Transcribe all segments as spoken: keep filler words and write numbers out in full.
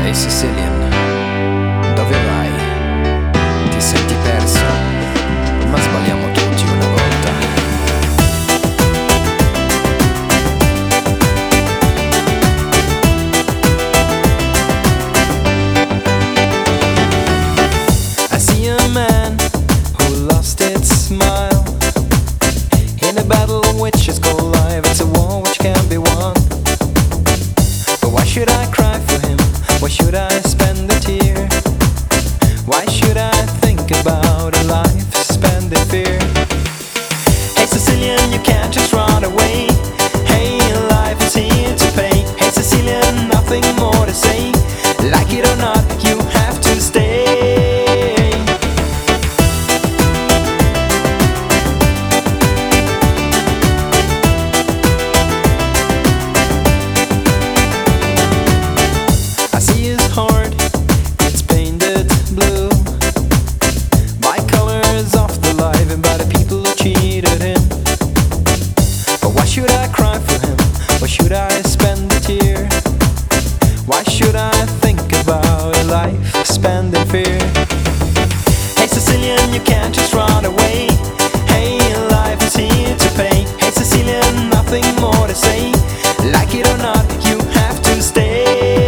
Hey Sicilian, dove vai? Ti senti perso? Ma sbagliamo tutti una volta. I see a man who lost its smile in a battle which is called life. It's a war which can be won. But why should I cry for him? Why should I spend a tear? Why should I think about a life spent in fear? Hey Sicilian, you can't just run away. Hey, life is here to pay. Hey Sicilian, nothing more to say. Like it or not, you have to stay. Why should I spend a tear? Why should I think about a life spent in fear? Hey Sicilian, you can't just run away. Hey, life is here to pay. Hey Sicilian, nothing more to say. Like it or not, you have to stay.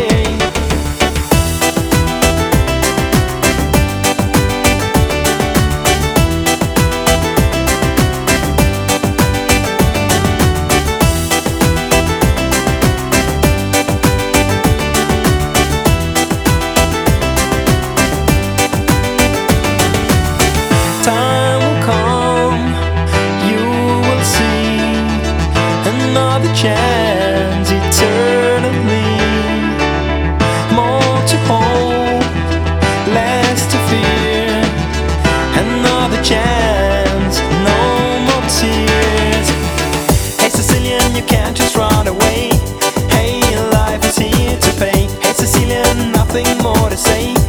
Time will come, you will see another chance eternally. More to hold, less to fear. Another chance, no more tears. Hey Sicilian, you can't just run away. Hey, life is here to pay. Hey Sicilian, nothing more to say.